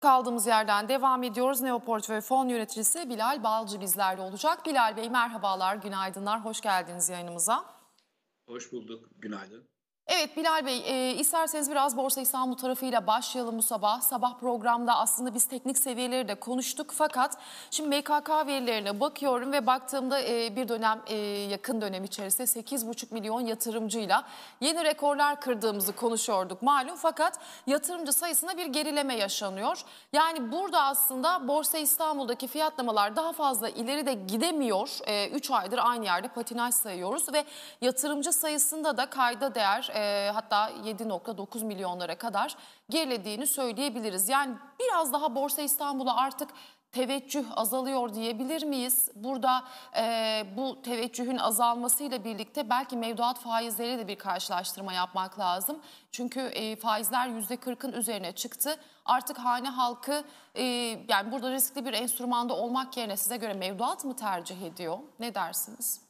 Kaldığımız yerden devam ediyoruz. Neoportföy Fon Yöneticisi Bilal Balcı bizlerle olacak. Bilal Bey merhabalar, günaydınlar, hoş geldiniz yayınımıza. Hoş bulduk, günaydın. Evet Bilal Bey, isterseniz biraz Borsa İstanbul tarafıyla başlayalım bu sabah. Sabah programda aslında biz teknik seviyeleri de konuştuk. Fakat şimdi MKK verilerine bakıyorum ve baktığımda bir dönem yakın dönem içerisinde 8,5 milyon yatırımcıyla yeni rekorlar kırdığımızı konuşuyorduk malum. Fakat yatırımcı sayısında bir gerileme yaşanıyor. Yani burada aslında Borsa İstanbul'daki fiyatlamalar daha fazla ileride gidemiyor. 3 aydır aynı yerde patinaj sayıyoruz ve yatırımcı sayısında da kayda değer hatta 7,9 milyonlara kadar gerilediğini söyleyebiliriz. Yani biraz daha Borsa İstanbul'a artık teveccüh azalıyor diyebilir miyiz? Burada bu teveccühün azalmasıyla birlikte belki mevduat faizleriyle de bir karşılaştırma yapmak lazım. Çünkü faizler %40'ın üzerine çıktı. Artık hane halkı yani burada riskli bir enstrümanda olmak yerine size göre mevduat mı tercih ediyor? Ne dersiniz?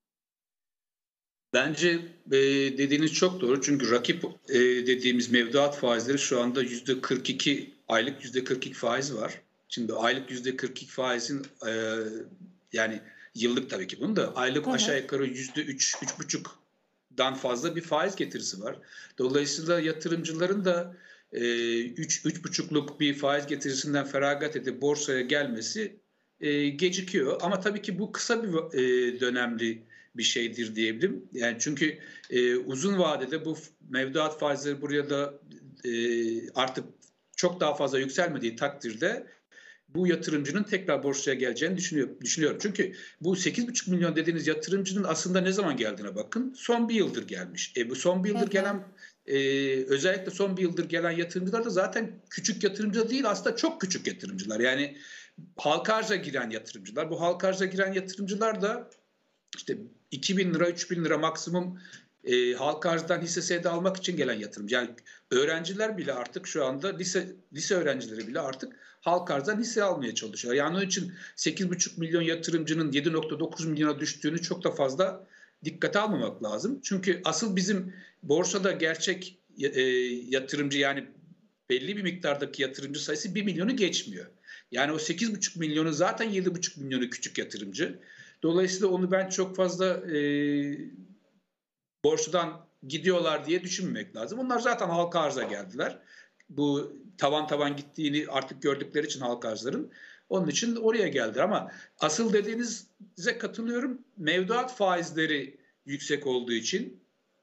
Bence dediğiniz çok doğru. Çünkü rakip dediğimiz mevduat faizleri şu anda %42, aylık %42 faiz var. Şimdi aylık %42 faizin yani yıllık tabii ki bunun da aylık aşağı yukarı %3, 3,5'dan fazla bir faiz getirisi var. Dolayısıyla yatırımcıların da 3,5'luk bir faiz getirisinden feragat edip borsaya gelmesi gecikiyor. Ama tabii ki bu kısa bir dönemli bir şeydir diyebilirim. Yani çünkü uzun vadede bu mevduat faizleri buraya da artık çok daha fazla yükselmediği takdirde bu yatırımcının tekrar borsaya geleceğini düşünüyorum. Çünkü bu 8,5 milyon dediğiniz yatırımcının aslında ne zaman geldiğine bakın. Son bir yıldır gelmiş. Bu son bir yıldır gelen özellikle son bir yıldır gelen yatırımcılar da zaten küçük yatırımcı değil, aslında çok küçük yatırımcılar. Yani halka arza giren yatırımcılar. Bu halka arza giren yatırımcılar da işte 2.000 lira, 3.000 lira maksimum halka arzdan hisse senedi almak için gelen yatırımcı. Yani öğrenciler bile artık şu anda lise öğrencileri bile artık halka arzdan hisse almaya çalışıyor. Yani onun için 8,5 milyon yatırımcının 7,9 milyona düştüğünü çok da fazla dikkate almamak lazım. Çünkü asıl bizim borsada gerçek yatırımcı, yani belli bir miktardaki yatırımcı sayısı 1 milyonu geçmiyor. Yani o 8,5 milyonu zaten 7,5 milyonu küçük yatırımcı. Dolayısıyla onu ben çok fazla borsadan gidiyorlar diye düşünmemek lazım. Onlar zaten halka arza geldiler. Bu tavan tavan gittiğini artık gördükleri için halka arzların. Onun için oraya geldiler. Ama asıl dediğinize katılıyorum. Mevduat faizleri yüksek olduğu için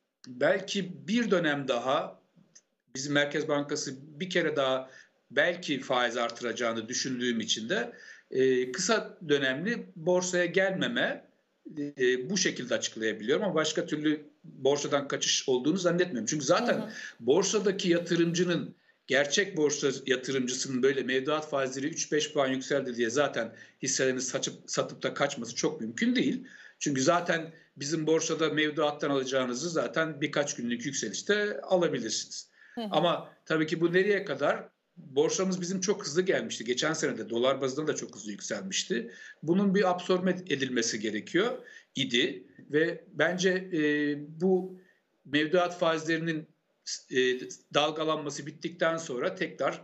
belki bir dönem daha bizim Merkez Bankası bir kere daha belki faiz artıracağını düşündüğüm için de kısa dönemli borsaya gelmeme bu şekilde açıklayabiliyorum, ama başka türlü borsadan kaçış olduğunu zannetmiyorum. Çünkü zaten borsadaki yatırımcının, gerçek borsa yatırımcısının böyle mevduat faizleri 3-5 puan yükseldi diye zaten hisselerini satıp da kaçması çok mümkün değil. Çünkü zaten bizim borsada mevduattan alacağınızı zaten birkaç günlük yükselişte alabilirsiniz. Ama tabii ki bu nereye kadar? Borsamız bizim çok hızlı gelmişti. Geçen sene de dolar bazında da çok hızlı yükselmişti. Bunun bir absorbe edilmesi gerekiyor idi ve bence bu mevduat faizlerinin dalgalanması bittikten sonra tekrar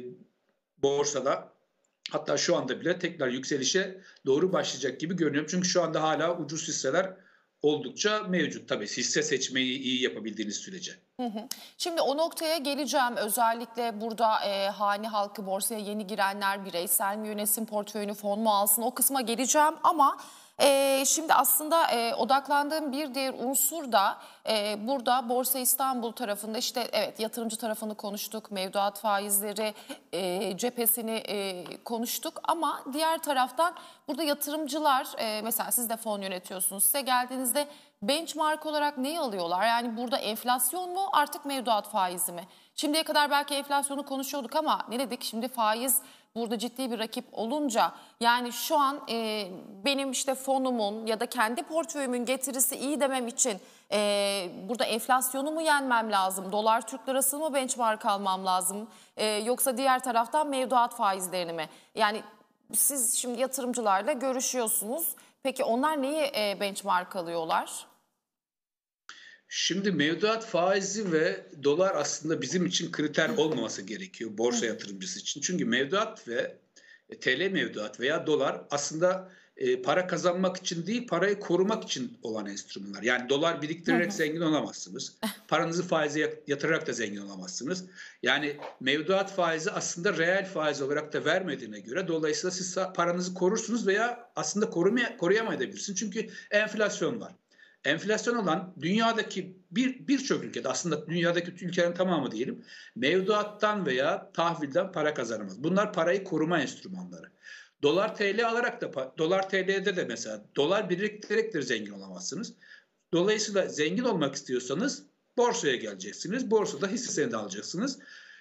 borsada, hatta şu anda bile tekrar yükselişe doğru başlayacak gibi görünüyor. Çünkü şu anda hala ucuz hisseler oldukça mevcut. Tabii hisse seçmeyi iyi yapabildiğiniz sürece. Şimdi o noktaya geleceğim. Özellikle burada hane halkı, borsaya yeni girenler bireysel mi yönetsin portföyünü, fon mu alsın, o kısma geleceğim. Ama şimdi aslında odaklandığım bir diğer unsur da burada Borsa İstanbul tarafında işte evet yatırımcı tarafını konuştuk, mevduat faizleri cephesini konuştuk. Ama diğer taraftan burada yatırımcılar mesela siz de fon yönetiyorsunuz, size geldiğinizde benchmark olarak neyi alıyorlar? Yani burada enflasyon mu, artık mevduat faizi mi? Şimdiye kadar belki enflasyonu konuşuyorduk ama ne dedik? Şimdi faiz burada ciddi bir rakip olunca, yani şu an benim işte fonumun ya da kendi portföyümün getirisi iyi demem için burada enflasyonu mu yenmem lazım? Dolar Türk lirası mı benchmark almam lazım? Yoksa diğer taraftan mevduat faizlerini mi? Yani siz şimdi yatırımcılarla görüşüyorsunuz. Peki onlar neyi benchmark alıyorlar? Şimdi mevduat faizi ve dolar aslında bizim için kriter olmaması gerekiyor borsa yatırımcısı için. Çünkü mevduat ve TL mevduat veya dolar aslında para kazanmak için değil, parayı korumak için olan enstrümanlar. Yani dolar biriktirerek zengin olamazsınız. Paranızı faize yatırarak da zengin olamazsınız. Yani mevduat faizi aslında reel faiz olarak da vermediğine göre dolayısıyla siz paranızı korursunuz veya aslında koruyamayabilirsiniz. Çünkü enflasyon var. Enflasyon olan dünyadaki birçok ülkede, aslında dünyadaki ülkelerin tamamı diyelim, mevduattan veya tahvilden para kazanamaz. Bunlar parayı koruma enstrümanları. Dolar TL alarak da, dolar TL'de de mesela dolar biriktirerek de zengin olamazsınız. Dolayısıyla zengin olmak istiyorsanız borsaya geleceksiniz. Borsada hisse senedi alacaksınız.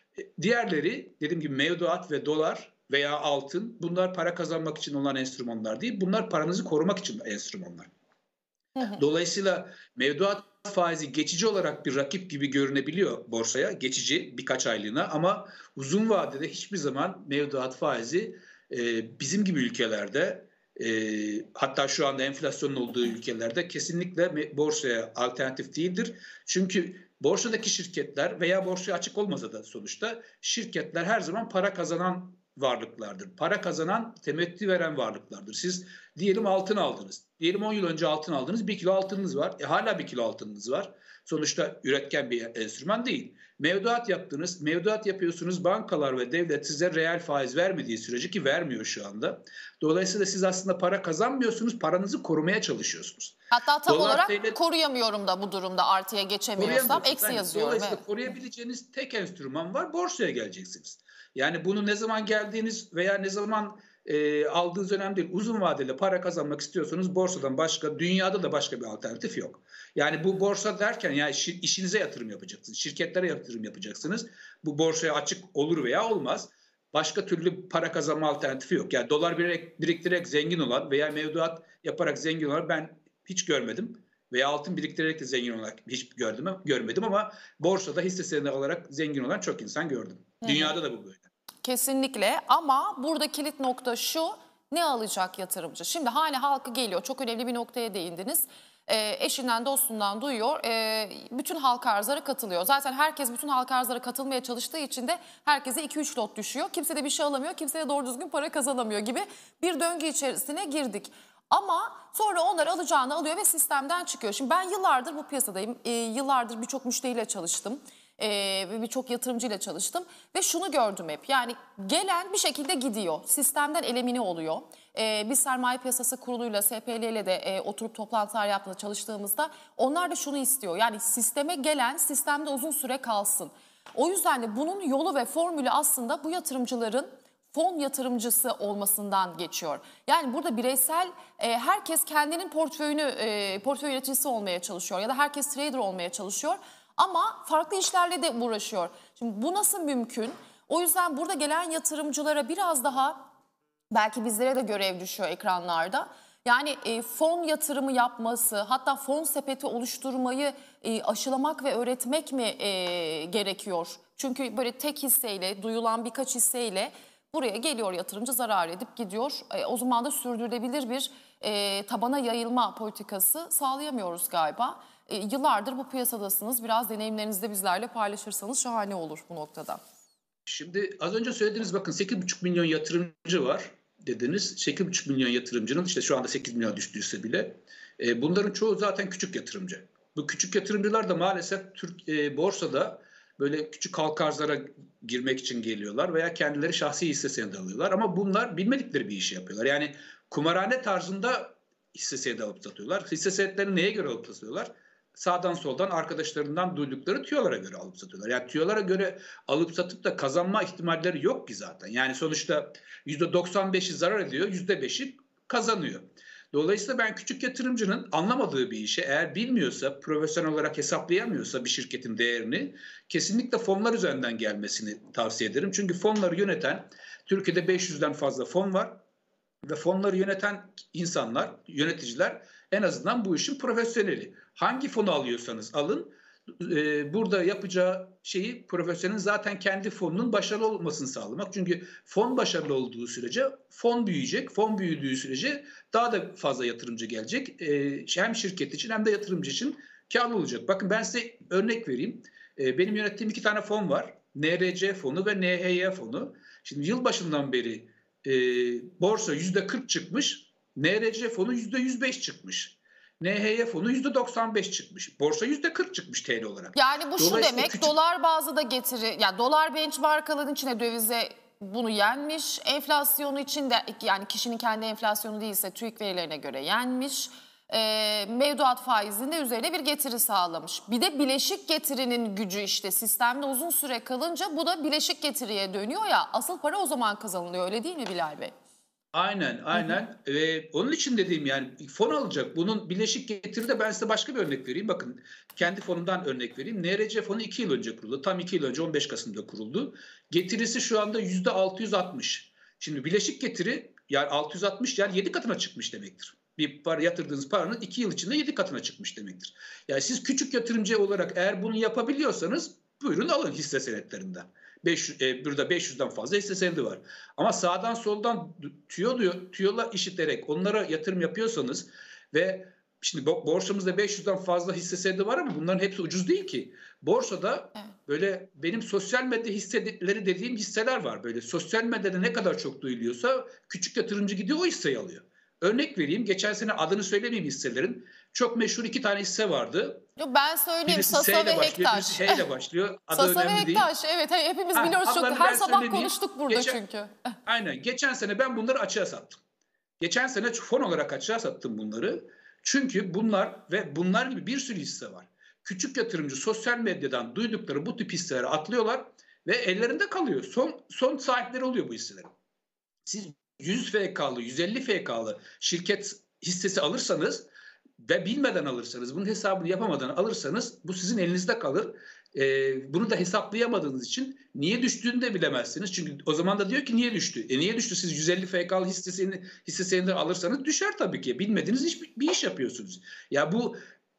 Diğerleri, dediğim gibi mevduat ve dolar veya altın, bunlar para kazanmak için olan enstrümanlar değil. Bunlar paranızı korumak için enstrümanlar. Dolayısıyla mevduat faizi geçici olarak bir rakip gibi görünebiliyor borsaya, geçici birkaç aylığına, ama uzun vadede hiçbir zaman mevduat faizi bizim gibi ülkelerde, hatta şu anda enflasyonun olduğu ülkelerde kesinlikle borsaya alternatif değildir. Çünkü borsadaki şirketler veya borsaya açık olmasa da sonuçta şirketler her zaman para kazanan varlıklardır. Para kazanan, temettü veren varlıklardır. Siz diyelim altın aldınız. Diyelim 10 yıl önce altın aldınız. 1 kilo altınınız var. Hala 1 kilo altınınız var. Sonuçta üretken bir enstrüman değil. Mevduat yaptınız. Mevduat yapıyorsunuz. Bankalar ve devlet size reel faiz vermediği sürece, ki vermiyor şu anda. Dolayısıyla siz aslında para kazanmıyorsunuz. Paranızı korumaya çalışıyorsunuz. Hatta tam Dolar, olarak devlet, koruyamıyorum da bu durumda, artıya geçemiyorsam eksi yazıyorum. Dolayısıyla koruyabileceğiniz tek enstrüman var. Borsaya geleceksiniz. Yani bunu ne zaman geldiğiniz veya ne zaman aldığınız önemli değil. Uzun vadeli para kazanmak istiyorsanız borsadan başka, dünyada da başka bir alternatif yok. Yani bu borsa derken yani işinize yatırım yapacaksınız. Şirketlere yatırım yapacaksınız. Bu borsaya açık olur veya olmaz. Başka türlü para kazanma alternatifi yok. Yani dolar biriktirerek zengin olan veya mevduat yaparak zengin olan ben hiç görmedim. Veya altın biriktirerek de zengin olarak hiç görmedim, ama borsada hisse senedi olarak zengin olan çok insan gördüm. Dünyada da bu böyle. Kesinlikle, ama burada kilit nokta şu: ne alacak yatırımcı? Şimdi hane halkı geliyor, çok önemli bir noktaya değindiniz. Eşinden dostundan duyuyor, bütün halka arzlara katılıyor. Zaten herkes bütün halka arzlara katılmaya çalıştığı için de herkese 2-3 lot düşüyor. Kimse de bir şey alamıyor, kimse de doğru düzgün para kazanamıyor gibi bir döngü içerisine girdik. Ama sonra onlar alacağını alıyor ve sistemden çıkıyor. Şimdi ben yıllardır bu piyasadayım, yıllardır birçok müşteriyle çalıştım. Birçok yatırımcıyla çalıştım ve şunu gördüm hep: yani gelen bir şekilde gidiyor, sistemden elimine oluyor. Biz Sermaye Piyasası Kurulu'yla, SPL ile de oturup toplantılar yaptığımızda, çalıştığımızda onlar da şunu istiyor: yani sisteme gelen sistemde uzun süre kalsın. O yüzden de bunun yolu ve formülü aslında bu yatırımcıların fon yatırımcısı olmasından geçiyor. Yani burada bireysel herkes kendinin portföy yöneticisi olmaya çalışıyor ya da herkes trader olmaya çalışıyor. Ama farklı işlerle de uğraşıyor. Şimdi bu nasıl mümkün? O yüzden burada gelen yatırımcılara biraz daha, belki bizlere de görev düşüyor ekranlarda. Yani fon yatırımı yapması, hatta fon sepeti oluşturmayı aşılamak ve öğretmek mi gerekiyor? Çünkü böyle tek hisseyle, duyulan birkaç hisseyle buraya geliyor yatırımcı, zarar edip gidiyor. O zaman da sürdürülebilir bir tabana yayılma politikası sağlayamıyoruz galiba. Yıllardır bu piyasadasınız. Biraz deneyimlerinizi de bizlerle paylaşırsanız şahane olur bu noktada. Şimdi az önce söylediğiniz, bakın 8,5 milyon yatırımcı var dediniz. 8,5 milyon yatırımcının işte şu anda 8 milyon düştüyse bile bunların çoğu zaten küçük yatırımcı. Bu küçük yatırımcılar da maalesef borsada böyle küçük halka arzlara girmek için geliyorlar veya kendileri şahsi hisse senedi alıyorlar. Ama bunlar bilmedikleri bir işi yapıyorlar. Yani kumarhane tarzında hisse senedi alıp satıyorlar. Hisse senetlerini neye göre alıp satıyorlar? Sağdan soldan arkadaşlarından duydukları tüyolara göre alıp satıyorlar. Yani tüyolara göre alıp satıp da kazanma ihtimalleri yok ki zaten. Yani sonuçta %95'i zarar ediyor, %5'i kazanıyor. Dolayısıyla ben küçük yatırımcının anlamadığı bir işe, eğer bilmiyorsa, profesyonel olarak hesaplayamıyorsa bir şirketin değerini, kesinlikle fonlar üzerinden gelmesini tavsiye ederim. Çünkü fonları yöneten, Türkiye'de 500'den fazla fon var ve fonları yöneten insanlar, yöneticiler en azından bu işin profesyoneli. Hangi fonu alıyorsanız alın, burada yapacağı şeyi profesyonelin zaten kendi fonunun başarılı olmasını sağlamak. Çünkü fon başarılı olduğu sürece fon büyüyecek. Fon büyüdüğü sürece daha da fazla yatırımcı gelecek. Hem şirket için hem de yatırımcı için kârlı olacak. Bakın ben size örnek vereyim. Benim yönettiğim 2 tane fon var. NRC fonu ve NHY fonu. Şimdi yılbaşından beri borsa %40 çıkmış. NRC fonu %105 çıkmış. NHY fonu %95 çıkmış. Borsa %40 çıkmış TL olarak. Yani bu şu demek, dolar bazlı da getiri, yani dolar benchmark alanın içine dövize bunu yenmiş. Enflasyonu için de, yani kişinin kendi enflasyonu değilse TÜİK verilerine göre yenmiş. Mevduat faizinde üzerine bir getiri sağlamış. Bir de bileşik getirinin gücü, işte sistemde uzun süre kalınca bu da bileşik getiriye dönüyor ya, asıl para o zaman kazanılıyor, öyle değil mi Bilal Bey? Aynen. Onun için dediğim, yani fon alacak. Bunun bileşik getiri de, ben size başka bir örnek vereyim. Bakın kendi fonumdan örnek vereyim. NRC fonu 2 yıl önce kuruldu. Tam 2 yıl önce 15 Kasım'da kuruldu. Getirisi şu anda %660. Şimdi bileşik getiri, yani 660, yani 7 katına çıkmış demektir. Bir para, yatırdığınız paranın 2 yıl içinde 7 katına çıkmış demektir. Yani siz küçük yatırımcı olarak eğer bunu yapabiliyorsanız buyurun alın hisse senetlerinden. Burada 500'den fazla hisse senedi var. Ama sağdan soldan tüyola işiterek onlara yatırım yapıyorsanız ve şimdi borsamızda 500'den fazla hisse senedi var ama bunların hepsi ucuz değil ki. Borsada böyle benim sosyal medya hisseleri dediğim hisseler var. Böyle sosyal medyada ne kadar çok duyuluyorsa küçük yatırımcı gidiyor o hisseyi alıyor. Örnek vereyim, geçen sene adını söylemeyeyim hisselerin. Çok meşhur 2 tane hisse vardı. Ben söyleyeyim, Birisi Sasa ve Hektaş. Birisi H ile başlıyor. Adı Sasa ve önemli değil. Hektaş, evet hepimiz biliyoruz, çok her sabah konuştuk burada çünkü. Aynen, geçen sene ben bunları açığa sattım. Geçen sene fon olarak açığa sattım bunları. Çünkü bunlar gibi bir sürü hisse var. Küçük yatırımcı sosyal medyadan duydukları bu tip hisselere atlıyorlar ve ellerinde kalıyor. Son sahipleri oluyor bu hisselerin. Siz 100 FK'lı, 150 FK'lı şirket hissesi alırsanız ve bilmeden alırsanız, bunun hesabını yapamadan alırsanız bu sizin elinizde kalır. Bunu da hesaplayamadığınız için niye düştüğünü de bilemezsiniz. Çünkü o zaman da diyor ki niye düştü? Niye düştü? Siz 150 FK'lı hisse senedi alırsanız düşer tabii ki. Bilmediğiniz bir iş yapıyorsunuz. Ya bu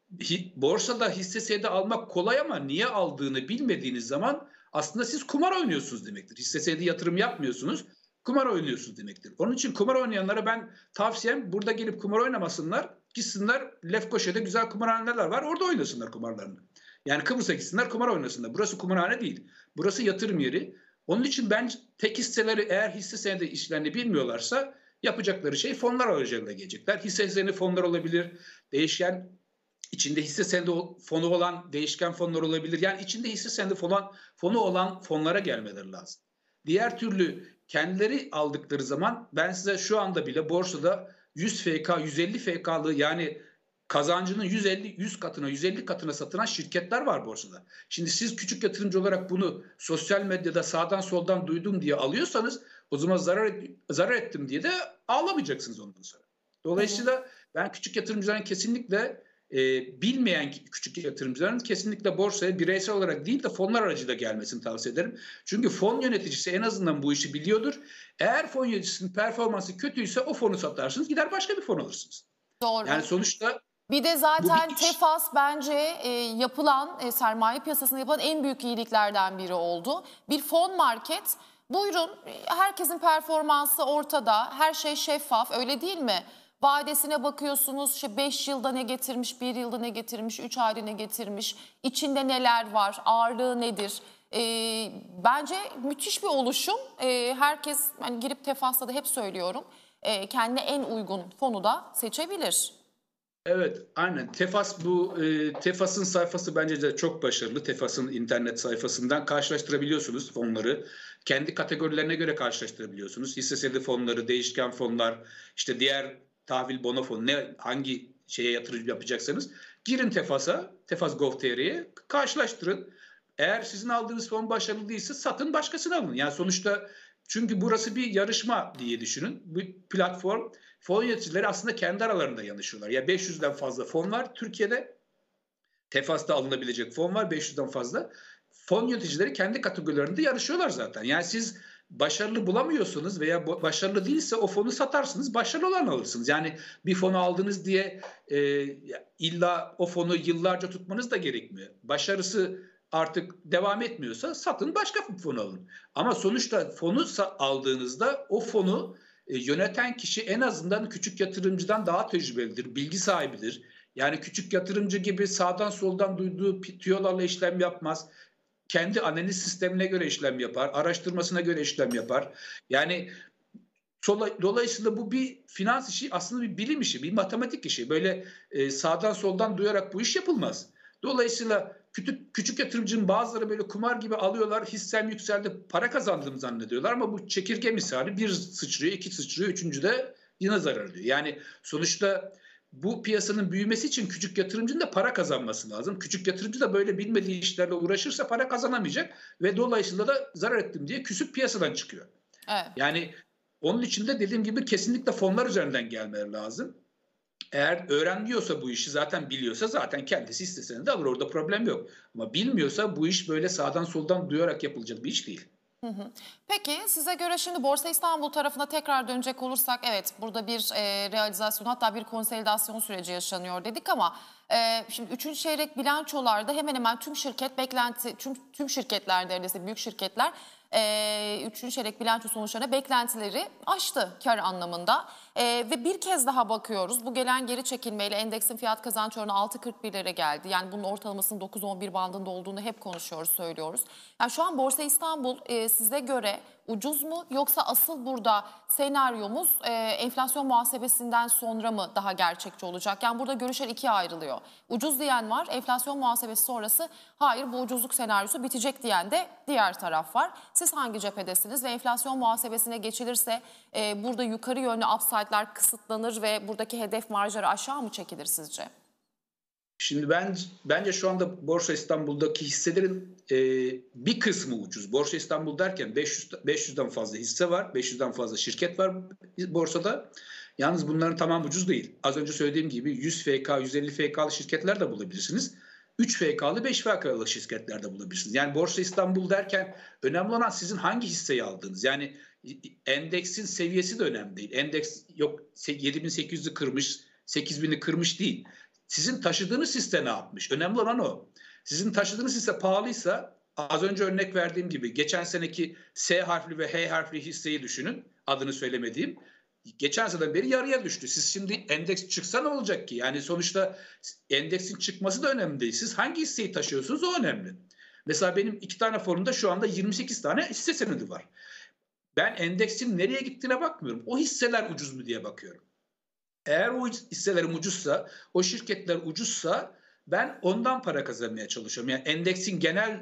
borsada hisse senedi almak kolay ama niye aldığını bilmediğiniz zaman aslında siz kumar oynuyorsunuz demektir. Hisse senedi yatırım yapmıyorsunuz. Kumar oynuyorsunuz demektir. Onun için kumar oynayanlara ben tavsiyem, burada gelip kumar oynamasınlar. Gitsinler, Lefkoşa'da güzel kumarhaneler var. Orada oynasınlar kumarlarını. Yani Kıbrıs'a gitsinler, kumar oynasınlar. Burası kumarhane değil. Burası yatırım yeri. Onun için ben tek hisseleri, eğer hisse senedi işlerini bilmiyorlarsa yapacakları şey fonlar aracılığıyla gelecekler. Hisse senedi fonlar olabilir. Değişken, içinde hisse senedi fonu olan değişken fonlar olabilir. Yani içinde hisse senedi fonu olan fonlara gelmeleri lazım. Diğer türlü kendileri aldıkları zaman, ben size şu anda bile borsada 100 FK, 150 FK'lı, yani kazancının 100 katına, 150 katına satılan şirketler var borsada. Şimdi siz küçük yatırımcı olarak bunu sosyal medyada sağdan soldan duydum diye alıyorsanız, o zaman zarar ettim diye de ağlamayacaksınız ondan sonra. Dolayısıyla ben küçük yatırımcıların kesinlikle bilmeyen küçük yatırımcıların kesinlikle borsaya bireysel olarak değil de fonlar aracılığıyla gelmesini tavsiye ederim. Çünkü fon yöneticisi en azından bu işi biliyordur. Eğer fon yöneticisinin performansı kötüyse o fonu satarsınız, gider başka bir fon alırsınız. Doğru. Yani sonuçta bir de zaten Tefas bence yapılan sermaye piyasasında yapılan en büyük iyiliklerden biri oldu. Bir fon market, buyurun, herkesin performansı ortada, her şey şeffaf, öyle değil mi? Vadesine bakıyorsunuz, 5 yılda ne getirmiş, 1 yılda ne getirmiş, 3 ayda ne getirmiş, içinde neler var, ağırlığı nedir? Bence müthiş bir oluşum. Herkes, hani girip Tefas'ta da hep söylüyorum, kendine en uygun fonu da seçebilir. Evet, aynen. Tefas'ın sayfası bence de çok başarılı. Tefas'ın internet sayfasından karşılaştırabiliyorsunuz fonları. Kendi kategorilerine göre karşılaştırabiliyorsunuz. Hisse senedi fonları, değişken fonlar, işte diğer tahvil bono fonu, hangi şeye yatırım yapacaksanız girin Tefas'a, Tefas Gov.tr'ye karşılaştırın. Eğer sizin aldığınız fon başarılı değilse satın, başkasını alın. Yani sonuçta, çünkü burası bir yarışma diye düşünün. Bu platform, fon yöneticileri aslında kendi aralarında yanışıyorlar. Ya 500'den fazla fon var Türkiye'de. Tefas'ta alınabilecek fon var 500'den fazla. Fon yöneticileri kendi kategorilerinde yarışıyorlar zaten. Yani siz başarılı bulamıyorsunuz veya başarılı değilse o fonu satarsınız, başarılı olan alırsınız. Yani bir fonu aldınız diye illa o fonu yıllarca tutmanız da gerekmiyor. Başarısı artık devam etmiyorsa satın, başka fon alın. Ama sonuçta fonu aldığınızda o fonu yöneten kişi en azından küçük yatırımcıdan daha tecrübelidir, bilgi sahibidir. Yani küçük yatırımcı gibi sağdan soldan duyduğu tüyolarla işlem yapmaz. Kendi analiz sistemine göre işlem yapar, araştırmasına göre işlem yapar. Yani dolayısıyla bu bir finans işi, aslında bir bilim işi, bir matematik işi. Böyle sağdan soldan duyarak bu iş yapılmaz. Dolayısıyla küçük yatırımcının bazıları böyle kumar gibi alıyorlar, hissem yükseldi, para kazandığını zannediyorlar ama bu çekirge misali, bir sıçrıyor, iki sıçrıyor, üçüncü de yine zarar ediyor. Yani sonuçta bu piyasanın büyümesi için küçük yatırımcının da para kazanması lazım. Küçük yatırımcı da böyle bilmediği işlerle uğraşırsa para kazanamayacak ve dolayısıyla da zarar ettim diye küsüp piyasadan çıkıyor. Evet. Yani onun için de dediğim gibi kesinlikle fonlar üzerinden gelmeleri lazım. Eğer öğrenmiyorsa bu işi, zaten biliyorsa, zaten kendisi istesene de alır, orada problem yok. Ama bilmiyorsa bu iş böyle sağdan soldan duyarak yapılacak bir iş değil. Peki size göre şimdi Borsa İstanbul tarafına tekrar dönecek olursak, evet burada bir realizasyon, hatta bir konsolidasyon süreci yaşanıyor dedik ama şimdi 3. çeyrek bilançolarda hemen hemen tüm tüm şirketler, neredeyse büyük şirketler 3. çeyrek bilanço sonuçlarına beklentileri aştı kar anlamında. Ve bir kez daha bakıyoruz, bu gelen geri çekilmeyle endeksin fiyat kazanç oranı 6.41'lere geldi. Yani bunun ortalamasının 9-11 bandında olduğunu hep konuşuyoruz, söylüyoruz. Yani şu an Borsa İstanbul size göre ucuz mu, yoksa asıl burada senaryomuz enflasyon muhasebesinden sonra mı daha gerçekçi olacak? Yani burada görüşler ikiye ayrılıyor. Ucuz diyen var, enflasyon muhasebesi sonrası hayır bu ucuzluk senaryosu bitecek diyen de diğer taraf var. Siz hangi cephedesiniz ve enflasyon muhasebesine geçilirse burada yukarı yönlü upside'lar kısıtlanır ve buradaki hedef marjları aşağı mı çekilir sizce? Şimdi bence şu anda Borsa İstanbul'daki hisselerin bir kısmı ucuz. Borsa İstanbul derken 500'den fazla hisse var, 500'den fazla şirket var borsada. Yalnız bunların tamamı ucuz değil. Az önce söylediğim gibi 100 FK, 150 FK'lı şirketler de bulabilirsiniz. 3 FK'lı, 5 FK'lı şirketler de bulabilirsiniz. Yani Borsa İstanbul derken önemli olan sizin hangi hisseyi aldığınız. Yani endeksin seviyesi de önemli değil. Endeks yok 7.800'ü kırmış, 8.000'i kırmış değil. Sizin taşıdığınız hisse ne yapmış? Önemli olan o. Sizin taşıdığınız hisse pahalıysa, az önce örnek verdiğim gibi geçen seneki S harfli ve H harfli hisseyi düşünün. Adını söylemediğim. Geçen seneden beri yarıya düştü. Siz şimdi endeks çıksa ne olacak ki? Yani sonuçta endeksin çıkması da önemli değil. Siz hangi hisseyi taşıyorsunuz, o önemli. Mesela benim 2 tane fonumda şu anda 28 tane hisse senedi var. Ben endeksin nereye gittiğine bakmıyorum. O hisseler ucuz mu diye bakıyorum. Eğer o hisselerim ucuzsa, o şirketler ucuzsa ben ondan para kazanmaya çalışıyorum. Yani endeksin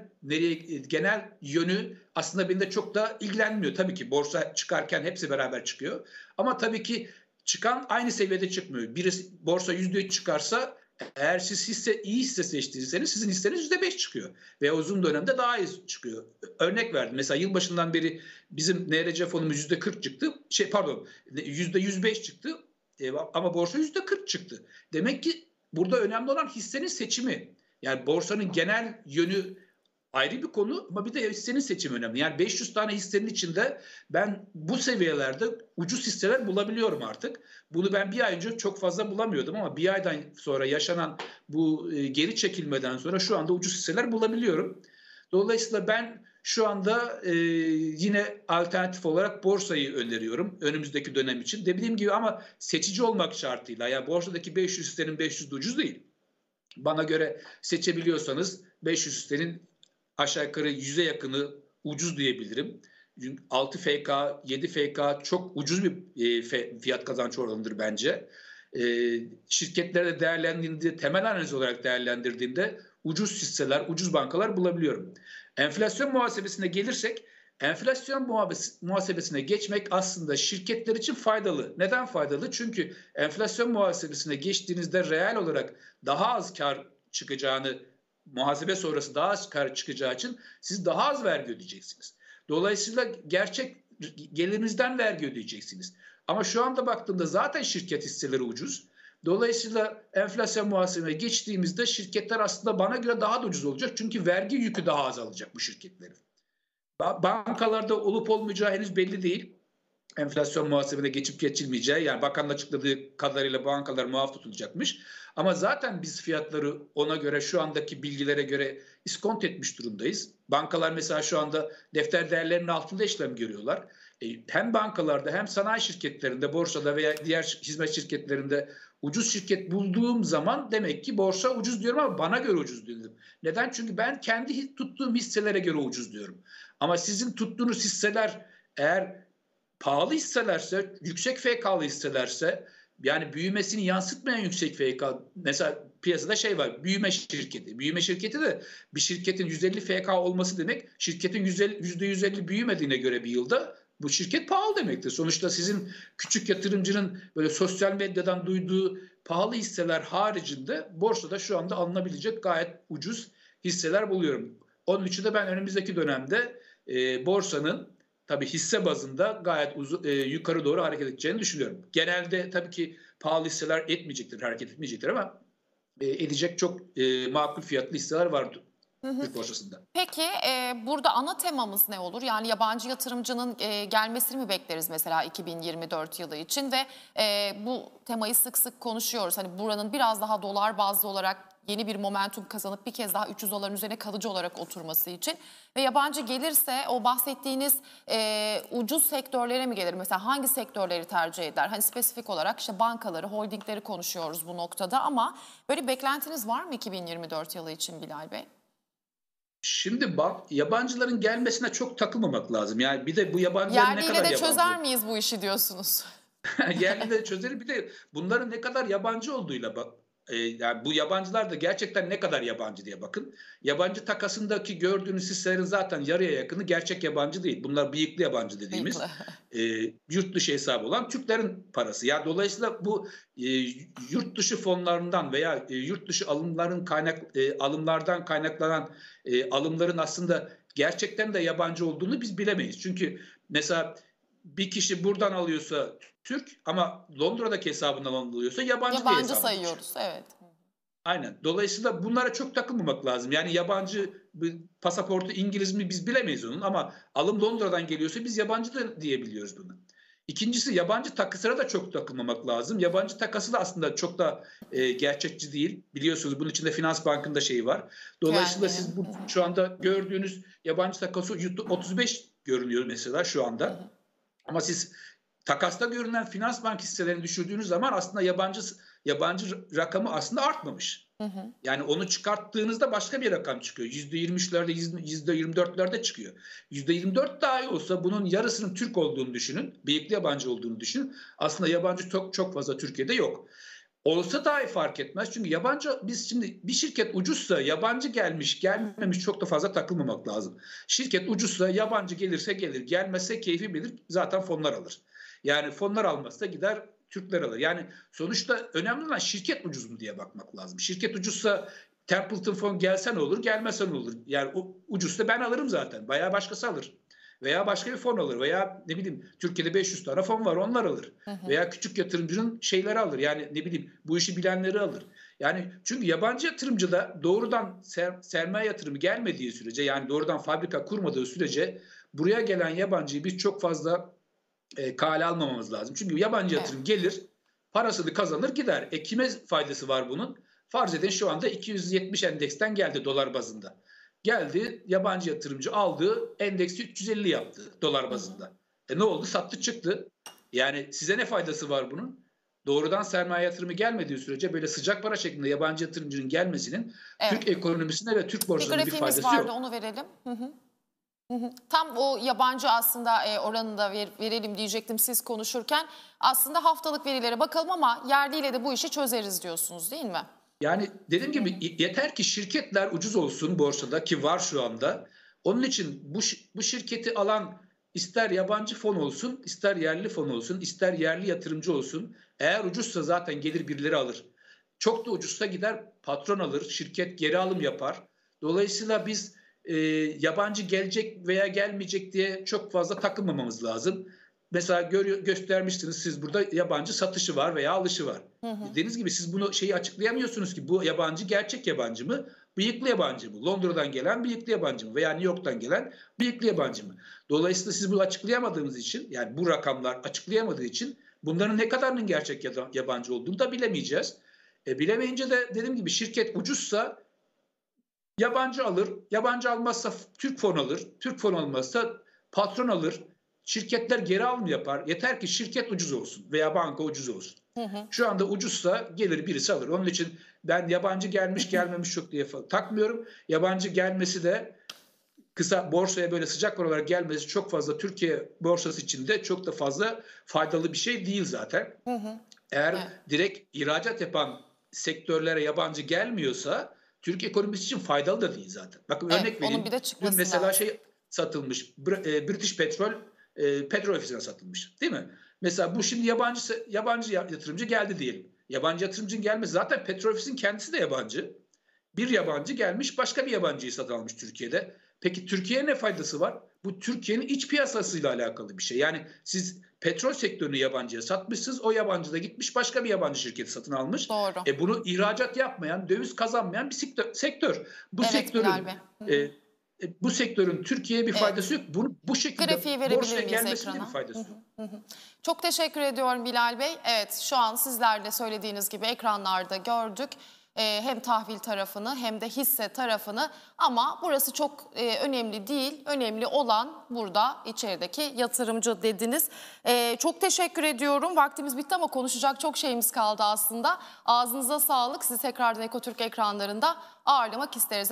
genel yönü aslında beni de çok da ilgilenmiyor. Tabii ki borsa çıkarken hepsi beraber çıkıyor. Ama tabii ki çıkan aynı seviyede çıkmıyor. Borsa %3 çıkarsa, eğer siz iyi hisse seçtiyseniz sizin hisseniz %5 çıkıyor. Ve uzun dönemde daha iyi çıkıyor. Örnek verdim. Mesela yılbaşından beri bizim NRC fonumuz %40 çıktı. %105 çıktı. Ama borsa %40 çıktı. Demek ki burada önemli olan hissenin seçimi. Yani borsanın genel yönü ayrı bir konu ama bir de hissenin seçimi önemli. Yani 500 tane hissenin içinde ben bu seviyelerde ucuz hisseler bulabiliyorum artık. Bunu ben bir ay önce çok fazla bulamıyordum ama bir aydan sonra yaşanan bu geri çekilmeden sonra şu anda ucuz hisseler bulabiliyorum. Dolayısıyla ben şu anda yine alternatif olarak borsayı öneriyorum önümüzdeki dönem için. Dediğim gibi ama seçici olmak şartıyla. Yani borsadaki 500 hissenin 500 de ucuz değil. Bana göre seçebiliyorsanız 500 hissenin aşağı yukarı 100'e yakını ucuz diyebilirim. 6 FK, 7 FK çok ucuz bir fiyat kazanç oranıdır bence. Şirketlerde değerlendirdiğinde, temel analiz olarak değerlendirdiğimde ucuz hisseler, ucuz bankalar bulabiliyorum. Enflasyon muhasebesine gelirsek, enflasyon muhasebesine geçmek aslında şirketler için faydalı. Neden faydalı? Çünkü enflasyon muhasebesine geçtiğinizde reel olarak daha az kar çıkacağını, muhasebe sonrası daha az kar çıkacağı için siz daha az vergi ödeyeceksiniz. Dolayısıyla gerçek gelirinizden vergi ödeyeceksiniz. Ama şu anda baktığımda zaten şirket hisseleri ucuz. Dolayısıyla enflasyon muhasebesine geçtiğimizde şirketler aslında bana göre daha da ucuz olacak. Çünkü vergi yükü daha azalacak bu şirketlerin. Bankalarda olup olmayacağı henüz belli değil. Enflasyon muhasebesine geçip geçilmeyeceği, yani bakanın açıkladığı kadarıyla bankalar muaf tutulacakmış. Ama zaten biz fiyatları ona göre, şu andaki bilgilere göre iskont etmiş durumdayız. Bankalar mesela şu anda defter değerlerinin altında işlem görüyorlar. hem bankalarda hem sanayi şirketlerinde, borsada veya diğer hizmet şirketlerinde ucuz şirket bulduğum zaman demek ki borsa ucuz diyorum ama bana göre ucuz diyorum. Neden? Çünkü ben kendi tuttuğum hisselere göre ucuz diyorum. Ama sizin tuttuğunuz hisseler eğer pahalı hisselerse, yüksek FK'lı hisselerse, yani büyümesini yansıtmayan yüksek FK, mesela piyasada şey var, büyüme şirketi. Büyüme şirketi de bir şirketin 150 FK olması demek, şirketin %150 büyümediğine göre bir yılda bu şirket pahalı demektir. Sonuçta sizin küçük yatırımcının böyle sosyal medyadan duyduğu pahalı hisseler haricinde borsada şu anda alınabilecek gayet ucuz hisseler buluyorum. Onun için de ben önümüzdeki dönemde borsanın tabii hisse bazında gayet yukarı doğru hareket edeceğini düşünüyorum. Genelde tabii ki pahalı hisseler etmeyecektir, hareket etmeyecektir ama edecek çok makul fiyatlı hisseler vardı Türk borsasında. Peki burada ana temamız ne olur? Yani yabancı yatırımcının gelmesini mi bekleriz mesela 2024 yılı için ve bu temayı sık sık konuşuyoruz. Hani buranın biraz daha dolar bazlı olarak yeni bir momentum kazanıp bir kez daha 300 doların üzerine kalıcı olarak oturması için ve yabancı gelirse o bahsettiğiniz ucuz sektörlere mi gelir? Mesela hangi sektörleri tercih eder? Hani spesifik olarak işte bankaları, holdingleri konuşuyoruz bu noktada ama böyle beklentiniz var mı 2024 yılı için Bilal Bey? Şimdi yabancıların gelmesine çok takılmamak lazım. Yani bir de bu yabancılar ne kadar Yerliyle de yabancı? çözer miyiz bu işi diyorsunuz? Yerli de çözeri, bir de bunların ne kadar yabancı olduğuyla bak. Yani bu yabancılar da gerçekten ne kadar yabancı diye bakın. Yabancı takasındaki gördüğünüz hisselerin zaten yarıya yakını gerçek yabancı değil. Bunlar bıyıklı yabancı dediğimiz yurt dışı hesabı olan Türklerin parası. Yani dolayısıyla bu yurt dışı fonlarından veya yurt dışı alımlardan kaynaklanan alımların aslında gerçekten de yabancı olduğunu biz bilemeyiz. Çünkü mesela bir kişi buradan alıyorsa Türk ama Londra'daki hesabından alıyorsa yabancı diye Yabancı hesap sayıyoruz, evet. Aynen. Dolayısıyla bunlara çok takılmamak lazım. Yani yabancı pasaportu İngiliz mi biz bilemeyiz onun ama alım Londra'dan geliyorsa biz yabancı da diyebiliyoruz bunu. İkincisi, yabancı takısına da çok takılmamak lazım. Yabancı takası da aslında çok da gerçekçi değil. Biliyorsunuz bunun içinde Finans Bank'ın da şeyi var. Dolayısıyla Yani. siz şu anda gördüğünüz yabancı takası %35 görünüyor mesela şu anda. Ama siz takasta görünen Finans Bank hisselerini düşürdüğünüz zaman aslında yabancı rakamı aslında artmamış. Yani onu çıkarttığınızda başka bir rakam çıkıyor. %23'lerde, %24'lerde çıkıyor. %24 dahi olsa bunun yarısının Türk olduğunu düşünün. Bıyıklı yabancı olduğunu düşünün. Aslında yabancı çok fazla Türkiye'de yok. Olsa dahi fark etmez. Çünkü biz şimdi bir şirket ucuzsa yabancı gelmiş gelmemiş çok da fazla takılmamak lazım. Şirket ucuzsa yabancı gelirse gelir, gelmezse keyfi bilir, zaten fonlar alır. Yani fonlar almazsa gider Türkler alır. Yani sonuçta önemli olan şirket ucuz mu diye bakmak lazım. Şirket ucuzsa Templeton fon gelse ne olur, gelmese ne olur? Yani ucuzsa ben alırım zaten. Bayağı başkası alır. Veya başka bir fon alır. Veya ne bileyim Türkiye'de 500 tane fon var, onlar alır. Veya küçük yatırımcının şeyleri alır. Yani ne bileyim bu işi bilenleri alır. Yani çünkü yabancı yatırımcı da doğrudan sermaye yatırımı gelmediği sürece, yani doğrudan fabrika kurmadığı sürece buraya gelen yabancıyı biz çok fazla kale almamamız lazım. Çünkü yabancı yatırım gelir, parasını kazanır gider. Kime faydası var bunun? Farz edin şu anda 270 endeksten geldi dolar bazında. Geldi, yabancı yatırımcı aldı, endeksi 350 yaptı dolar bazında. Ne oldu? Sattı çıktı. Yani size ne faydası var bunun? Doğrudan sermaye yatırımı gelmediği sürece böyle sıcak para şeklinde yabancı yatırımcının gelmesinin Türk ekonomisine ve Türk borsasına bir faydası yok. Vardı, onu verelim. Tam o yabancı aslında oranını da verelim diyecektim siz konuşurken. Aslında haftalık verilere bakalım ama yerliyle de bu işi çözeriz diyorsunuz, değil mi? Yani dediğim gibi yeter ki şirketler ucuz olsun borsada, ki var şu anda. Onun için bu şirketi alan ister yabancı fon olsun, ister yerli fon olsun, ister yerli yatırımcı olsun. Eğer ucuzsa zaten gelir birileri alır. Çok da ucuzsa gider patron alır, şirket geri alım yapar. Dolayısıyla biz yabancı gelecek veya gelmeyecek diye çok fazla takılmamamız lazım. Mesela göstermiştiniz siz, burada yabancı satışı var veya alışı var. Dediğiniz gibi siz bunu açıklayamıyorsunuz ki bu yabancı gerçek yabancı mı, bıyıklı yabancı mı? Londra'dan gelen bıyıklı yabancı mı veya New York'tan gelen bıyıklı yabancı mı? Dolayısıyla siz bunu açıklayamadığınız için, yani bu rakamlar açıklayamadığı için bunların ne kadarının gerçek yabancı olduğunu da bilemeyeceğiz. Bilemeyince de dediğim gibi şirket ucuzsa yabancı alır, yabancı almazsa Türk fon alır, Türk fon almazsa patron alır. şirketler geri alım yapar. Yeter ki şirket ucuz olsun veya banka ucuz olsun. Şu anda ucuzsa gelir birisi alır. Onun için ben yabancı gelmiş gelmemiş çok diye takmıyorum. Yabancı gelmesi de kısa borsaya böyle sıcak paralar gelmesi çok fazla Türkiye borsası içinde çok da fazla faydalı bir şey değil zaten. Eğer direkt ihracat yapan sektörlere yabancı gelmiyorsa Türkiye ekonomisi için faydalı da değil zaten. Bakın örnek vereyim. Dün mesela lazım. Satılmış. British Petrol petrol ofisine satılmış. Değil mi? Mesela bu şimdi yabancı yatırımcı geldi diyelim. Yabancı yatırımcının gelmesi zaten petrol ofisin kendisi de yabancı. Bir yabancı gelmiş başka bir yabancıyı satın almış Türkiye'de. Peki Türkiye'ye ne faydası var? Bu Türkiye'nin iç piyasasıyla alakalı bir şey. Yani siz petrol sektörünü yabancıya satmışsınız. O yabancı da gitmiş başka bir yabancı şirketi satın almış. Doğru. Bunu ihracat yapmayan, döviz kazanmayan bir sektör. Bu bu sektörün Türkiye'ye bir faydası yok. Bu şekilde borsaya gelmesinin bir faydası yok. Çok teşekkür ediyorum Bilal Bey. Evet, şu an sizler de söylediğiniz gibi ekranlarda gördük. Hem tahvil tarafını hem de hisse tarafını, ama burası çok önemli değil. Önemli olan burada içerideki yatırımcı dediniz. Çok teşekkür ediyorum. Vaktimiz bitti ama konuşacak çok şeyimiz kaldı aslında. Ağzınıza sağlık. Sizi tekrardan Ekotürk ekranlarında ağırlamak isteriz.